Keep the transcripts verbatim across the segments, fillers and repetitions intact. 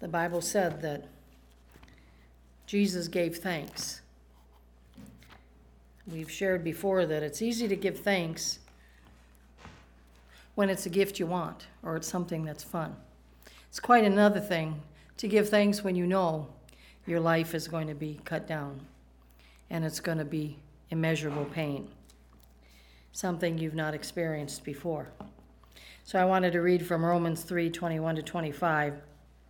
the Bible said that Jesus gave thanks. We've shared before that it's easy to give thanks when it's a gift you want or it's something that's fun. It's quite another thing to give thanks when you know your life is going to be cut down and it's going to be immeasurable pain, something you've not experienced before. So I wanted to read from Romans three, twenty-one to twenty-five.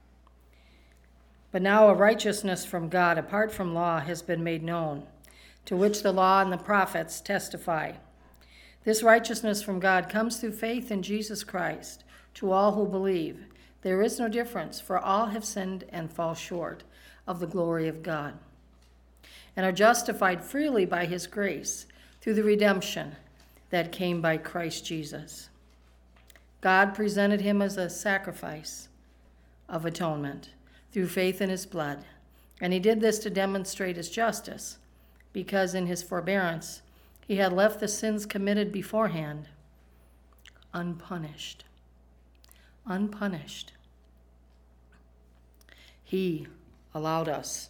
But now a righteousness from God apart from law has been made known, to which the law and the prophets testify. This righteousness from God comes through faith in Jesus Christ to all who believe. There is no difference, for all have sinned and fall short of the glory of God, and are justified freely by his grace through the redemption that came by Christ Jesus. God presented him as a sacrifice of atonement through faith in his blood, and he did this to demonstrate his justice, because in his forbearance he had left the sins committed beforehand unpunished. Unpunished. He allowed us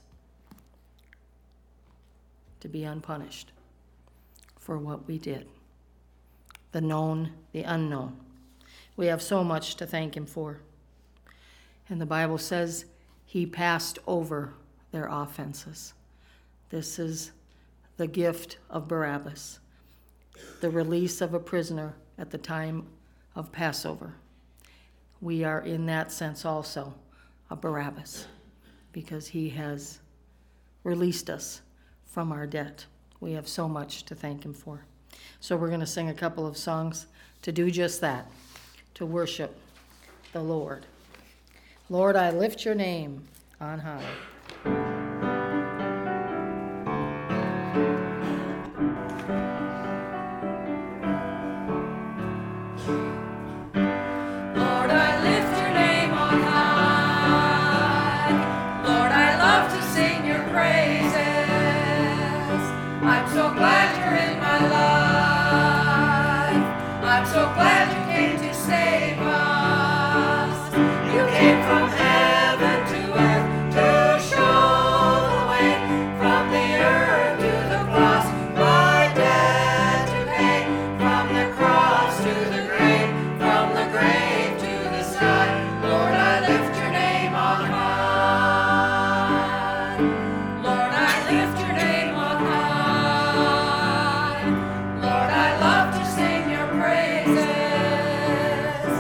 to be unpunished for what we did, the known, the unknown. We have so much to thank him for. And the Bible says he passed over their offenses. This is the gift of Barabbas, the release of a prisoner at the time of Passover. We are in that sense also a Barabbas, because he has released us from our debt. We have so much to thank him for. So we're going to sing a couple of songs to do just that, to worship the Lord. Lord, I lift your name on high. Praises.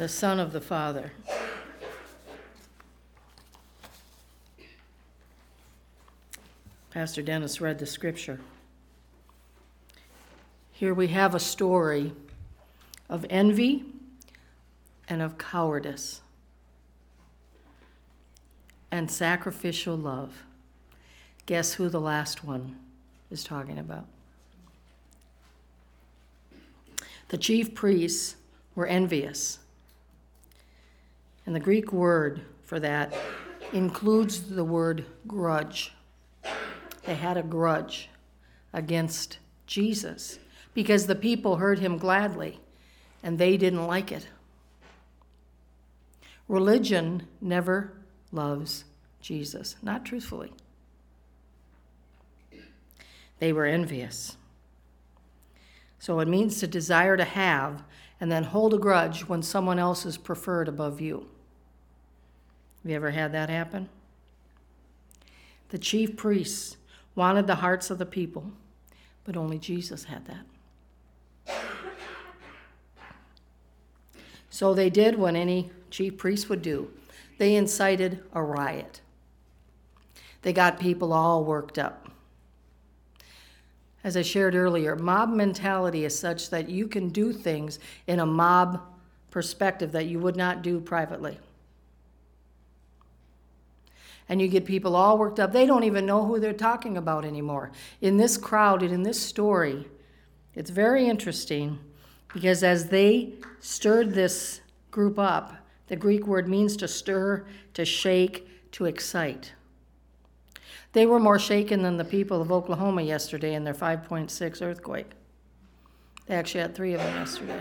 the Son of the Father. Pastor Dennis read the scripture. Here we have a story of envy and of cowardice and sacrificial love. Guess who the last one is talking about? The chief priests were envious. And the Greek word for that includes the word grudge. They had a grudge against Jesus because the people heard him gladly and they didn't like it. Religion never loves Jesus, not truthfully. They were envious. So it means to desire to have and then hold a grudge when someone else is preferred above you. Have you ever had that happen? The chief priests wanted the hearts of the people, but only Jesus had that. So they did what any chief priest would do. They incited a riot. They got people all worked up. As I shared earlier, mob mentality is such that you can do things in a mob perspective that you would not do privately. And you get people all worked up. They don't even know who they're talking about anymore. In this crowd and in this story, it's very interesting because as they stirred this group up, the Greek word means to stir, to shake, to excite. They were more shaken than the people of Oklahoma yesterday in their five point six earthquake. They actually had three of them yesterday.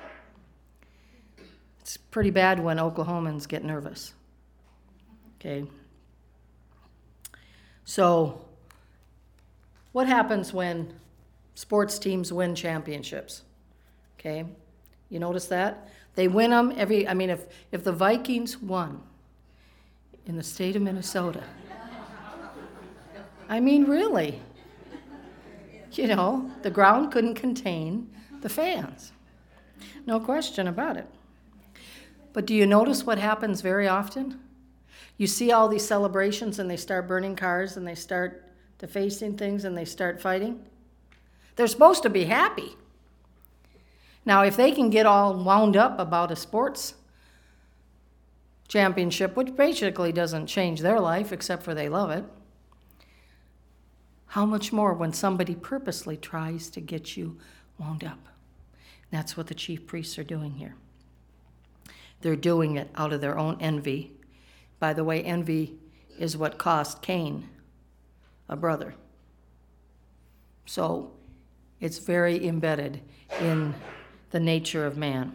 It's pretty bad when Oklahomans get nervous. Okay. So, what happens when sports teams win championships? Okay, you notice that? They win them every, I mean, if, if the Vikings won in the state of Minnesota, I mean, really, you know, the ground couldn't contain the fans. No question about it. But do you notice what happens very often? You see all these celebrations and they start burning cars and they start defacing things and they start fighting. They're supposed to be happy. Now, if they can get all wound up about a sports championship, which basically doesn't change their life except for they love it, how much more when somebody purposely tries to get you wound up? That's what the chief priests are doing here. They're doing it out of their own envy. By the way, envy is what cost Cain a brother. So it's very embedded in the nature of man.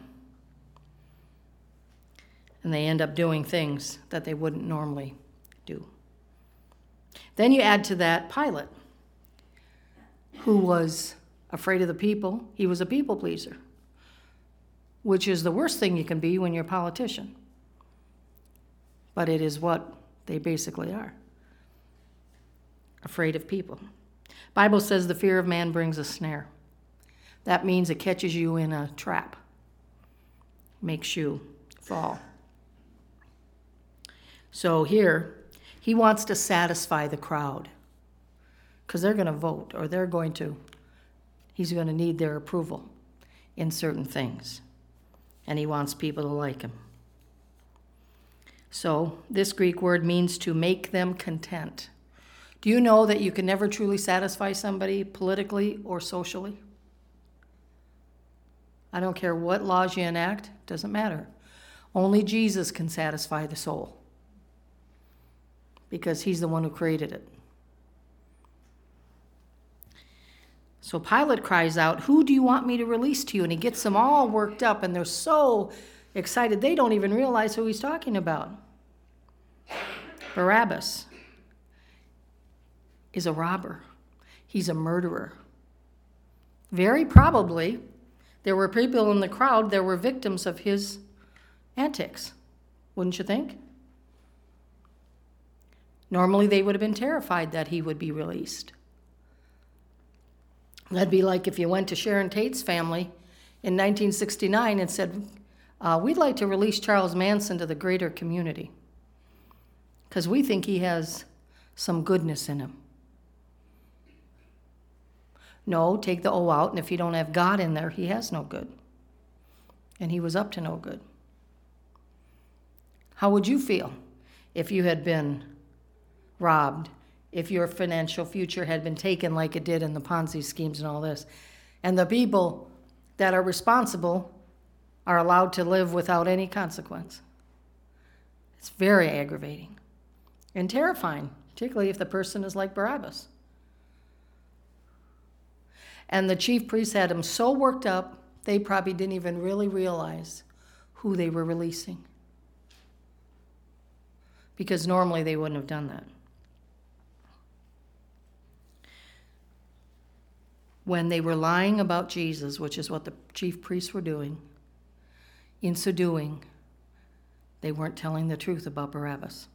And they end up doing things that they wouldn't normally do. Then you add to that Pilate, who was afraid of the people. He was a people pleaser, which is the worst thing you can be when you're a politician. But it is what they basically are. Afraid of people. Bible says the fear of man brings a snare. That means it catches you in a trap. Makes you fall. So here, he wants to satisfy the crowd. Because they're going to vote, or they're going to, he's going to need their approval in certain things. And he wants people to like him. So this Greek word means to make them content. Do you know that you can never truly satisfy somebody politically or socially? I don't care what laws you enact, doesn't matter. Only Jesus can satisfy the soul because he's the one who created it. So Pilate cries out, "Who do you want me to release to you?" And he gets them all worked up, and they're so excited they don't even realize who he's talking about. Barabbas is a robber. He's a murderer. Very probably, there were people in the crowd that were victims of his antics, wouldn't you think? Normally, they would have been terrified that he would be released. That'd be like if you went to Sharon Tate's family in nineteen sixty-nine and said, Uh, we'd like to release Charles Manson to the greater community because we think he has some goodness in him. No, take the O out, and if you don't have God in there, he has no good. And he was up to no good. How would you feel if you had been robbed, if your financial future had been taken like it did in the Ponzi schemes and all this, and the people that are responsible are allowed to live without any consequence? It's very aggravating and terrifying, particularly if the person is like Barabbas. And the chief priests had him so worked up, they probably didn't even really realize who they were releasing. Because normally they wouldn't have done that. When they were lying about Jesus, which is what the chief priests were doing, in so doing, they weren't telling the truth about Barabbas.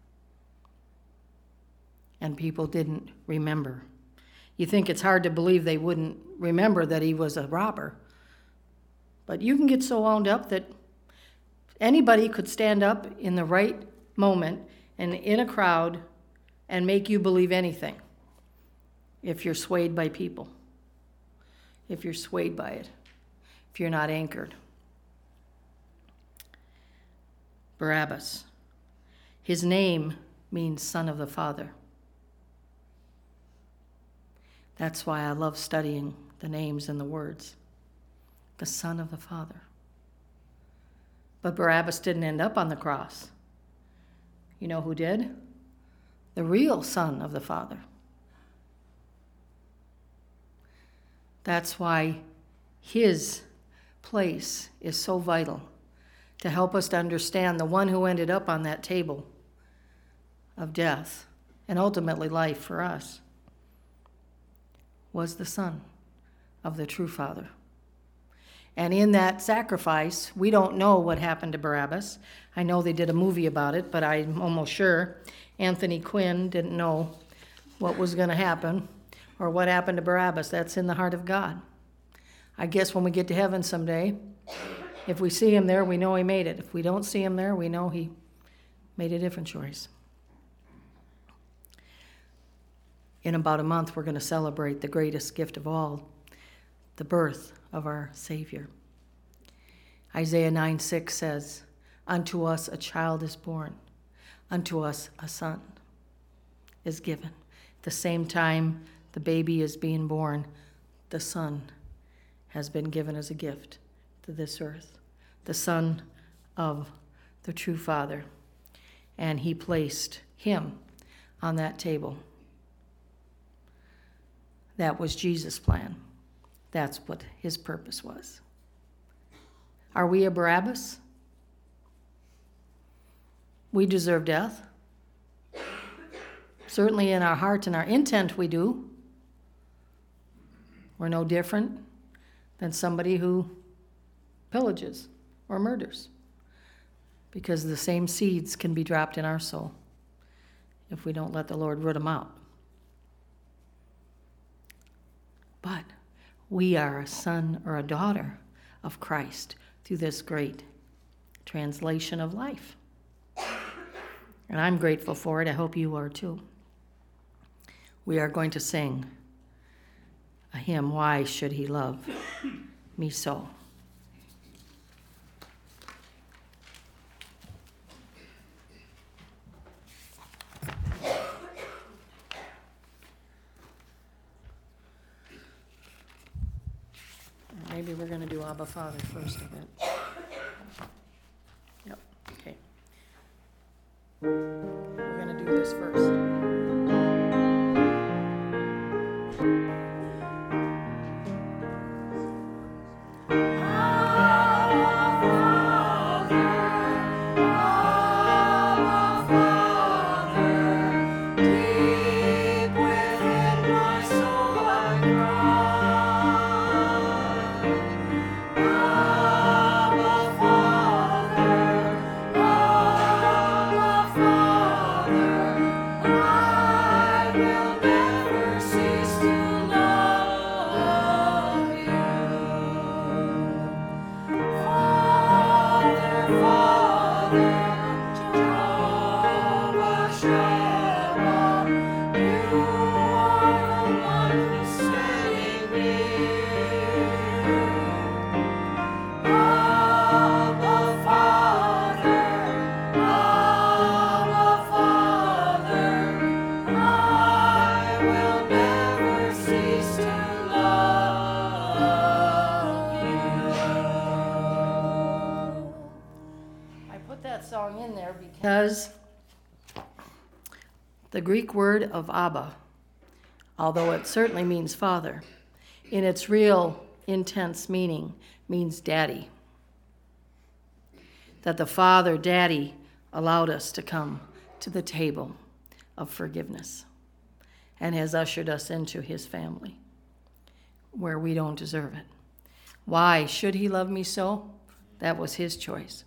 And people didn't remember. You think it's hard to believe they wouldn't remember that he was a robber. But you can get so wound up that anybody could stand up in the right moment and in a crowd and make you believe anything if you're swayed by people, if you're swayed by it, if you're not anchored. Barabbas. His name means son of the Father. That's why I love studying the names and the words. The Son of the Father. But Barabbas didn't end up on the cross. You know who did? The real Son of the Father. That's why his place is so vital to help us to understand the one who ended up on that table of death and ultimately life for us was the Son of the true Father. And in that sacrifice, we don't know what happened to Barabbas. I know they did a movie about it, but I'm almost sure Anthony Quinn didn't know what was going to happen or what happened to Barabbas. That's in the heart of God. I guess when we get to heaven someday, if we see him there, we know he made it. If we don't see him there, we know he made a different choice. In about a month, we're going to celebrate the greatest gift of all, the birth of our Savior. Isaiah nine six says, "Unto us a child is born, unto us a son is given." At the same time the baby is being born, the Son has been given as a gift to this earth, the Son of the true Father. And he placed him on that table. That was Jesus' plan. That's what his purpose was. Are we a Barabbas? We deserve death. Certainly in our heart and our intent we do. We're no different than somebody who pillages or murders, because the same seeds can be dropped in our soul if we don't let the Lord root them out. But we are a son or a daughter of Christ through this great translation of life. And I'm grateful for it. I hope you are too. We are going to sing a hymn, "Why Should He Love Me So?" Maybe we're going to do Abba Father first a bit. Yep, okay. We're going to do this first. Greek word of Abba, although it certainly means father, in its real intense meaning means daddy. That the Father, Daddy, allowed us to come to the table of forgiveness and has ushered us into his family where we don't deserve it. Why should he love me so? That was his choice.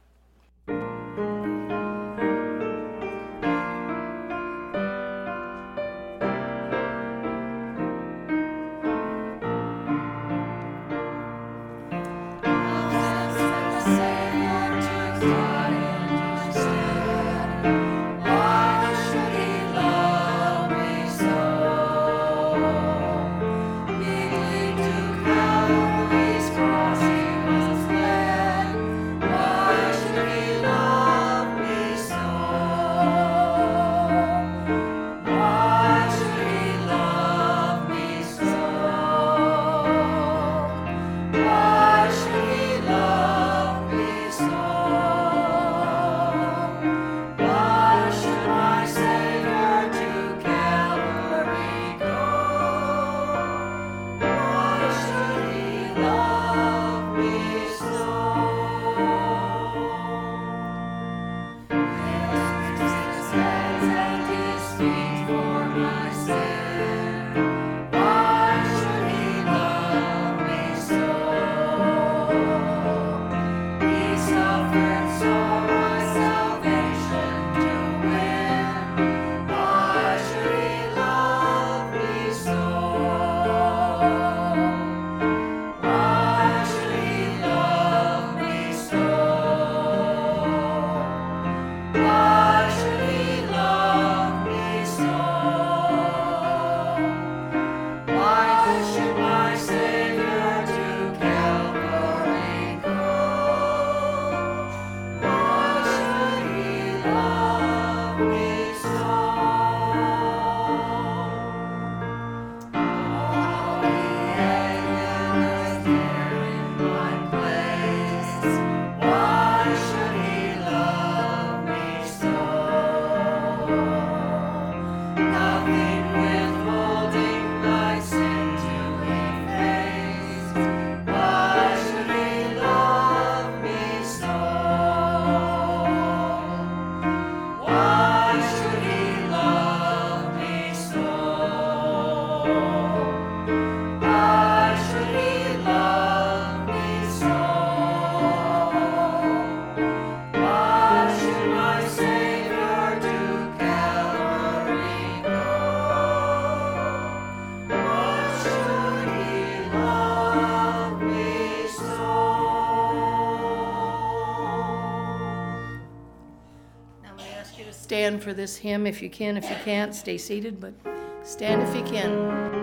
Stand for this hymn if you can. If you can't, stay seated, but stand if you can.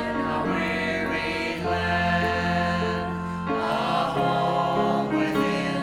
Within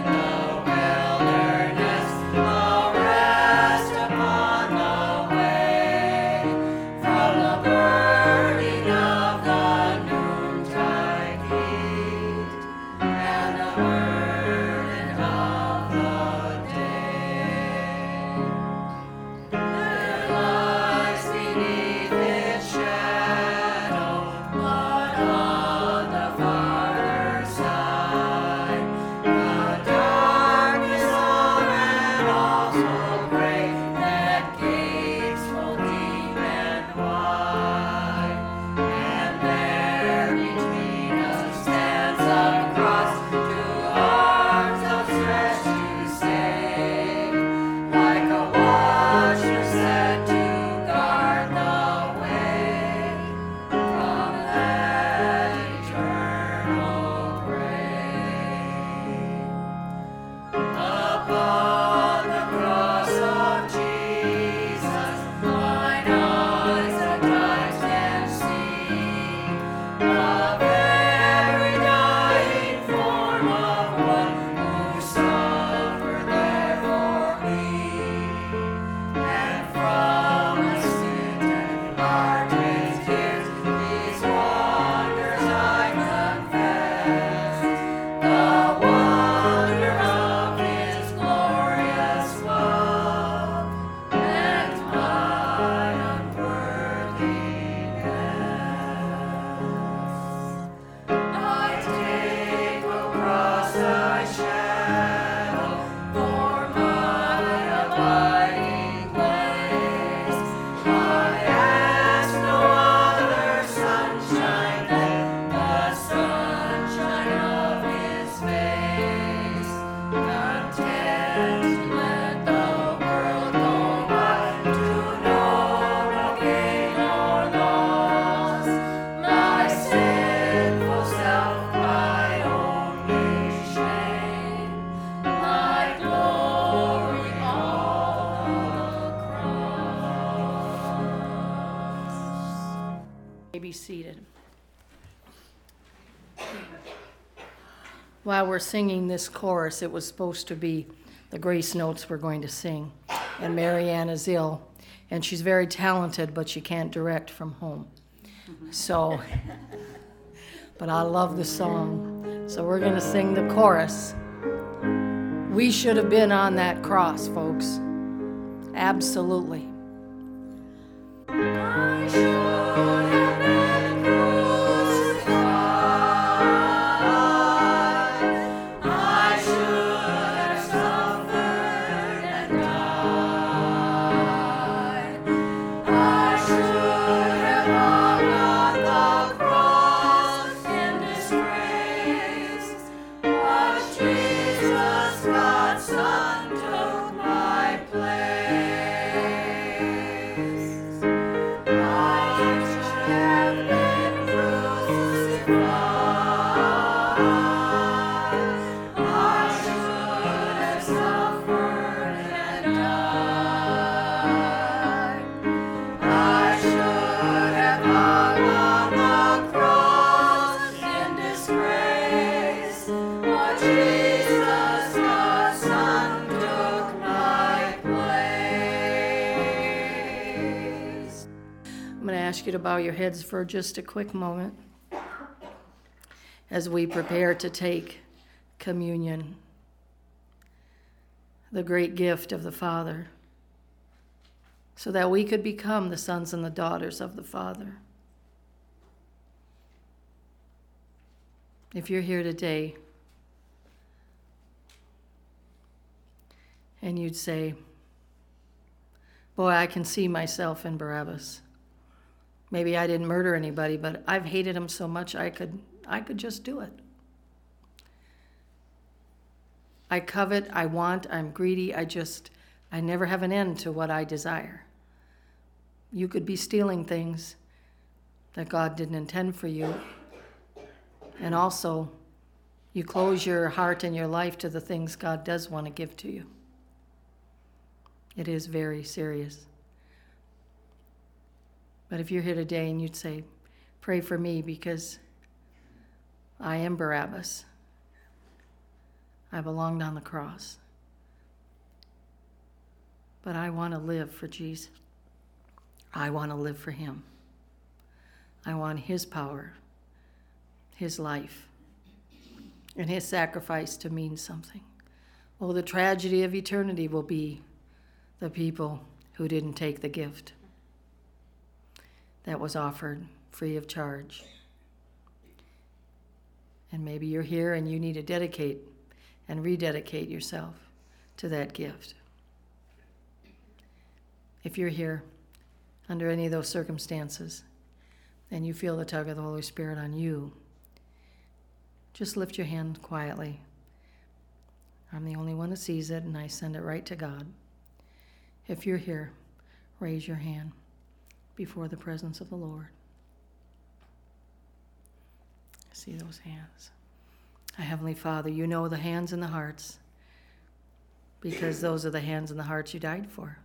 while we're singing this chorus, it was supposed to be the grace notes we're going to sing. And Marianne is ill, and she's very talented, but she can't direct from home. So, but I love the song. So we're going to sing the chorus. We should have been on that cross, folks. Absolutely. I should have been crucified. I should have suffered and died. I should have hung on the cross in disgrace. But Jesus, God's Son, took my place. You to bow your heads for just a quick moment as we prepare to take communion, the great gift of the Father, so that we could become the sons and the daughters of the Father. If you're here today and you'd say, boy, I can see myself in Barabbas. Maybe I didn't murder anybody, but I've hated him so much I could I could just do it. I covet, I want, I'm greedy, I just, I never have an end to what I desire. You could be stealing things that God didn't intend for you. And also, you close your heart and your life to the things God does want to give to you. It is very serious. But if you're here today and you'd say, pray for me because I am Barabbas. I belonged on the cross. But I want to live for Jesus. I want to live for him. I want his power, his life, and his sacrifice to mean something. Oh, the tragedy of eternity will be the people who didn't take the gift that was offered free of charge. And maybe you're here and you need to dedicate and rededicate yourself to that gift. If you're here under any of those circumstances and you feel the tug of the Holy Spirit on you, just lift your hand quietly. I'm the only one who sees it, and I send it right to God. If you're here, raise your hand before the presence of the Lord. I see those hands. Our Heavenly Father, you know the hands and the hearts, because those are the hands and the hearts you died for.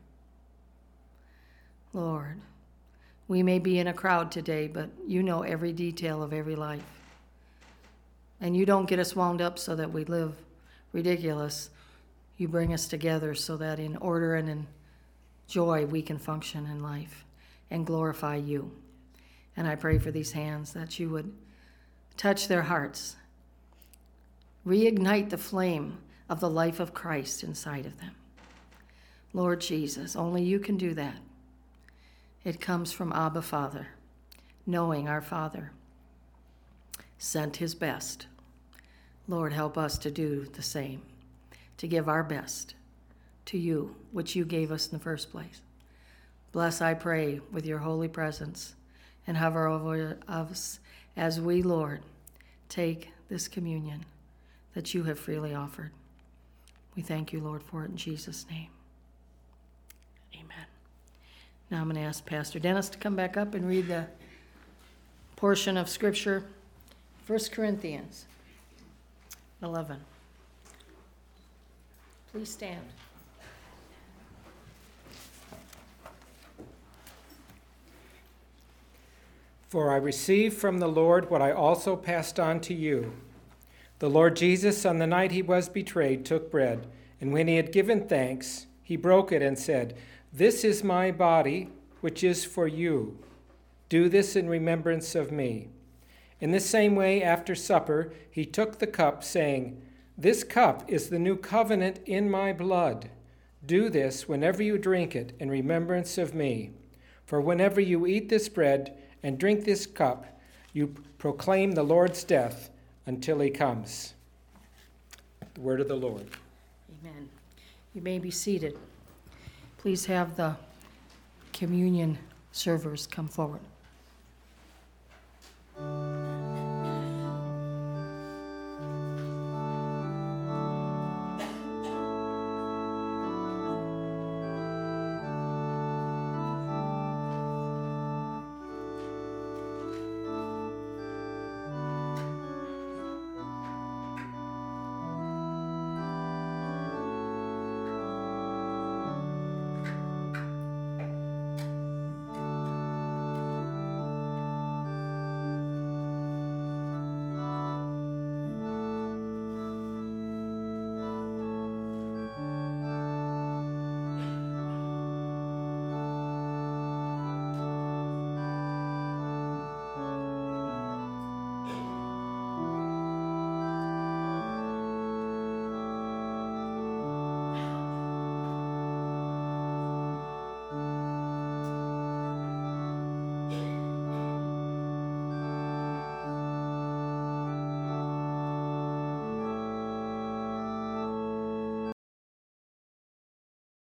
Lord, we may be in a crowd today, but you know every detail of every life. And you don't get us wound up so that we live ridiculous. You bring us together so that in order and in joy we can function in life and glorify you. And I pray for these hands that you would touch their hearts, reignite the flame of the life of Christ inside of them. Lord Jesus, only you can do that. It comes from Abba Father, knowing our Father sent his best. Lord, help us to do the same, to give our best to you, which you gave us in the first place. Bless, I pray, with your holy presence, and hover over us as we, Lord, take this communion that you have freely offered. We thank you, Lord, for it in Jesus' name. Amen. Now I'm going to ask Pastor Dennis to come back up and read the portion of Scripture, First Corinthians eleven. Please stand. For I received from the Lord what I also passed on to you. The Lord Jesus, on the night he was betrayed, took bread, and when he had given thanks, he broke it and said, "This is my body, which is for you. Do this in remembrance of me." In the same way, after supper, he took the cup, saying, "This cup is the new covenant in my blood. Do this whenever you drink it in remembrance of me. For whenever you eat this bread and drink this cup, you proclaim the Lord's death until he comes." The word of the Lord. Amen. You may be seated. Please have the communion servers come forward.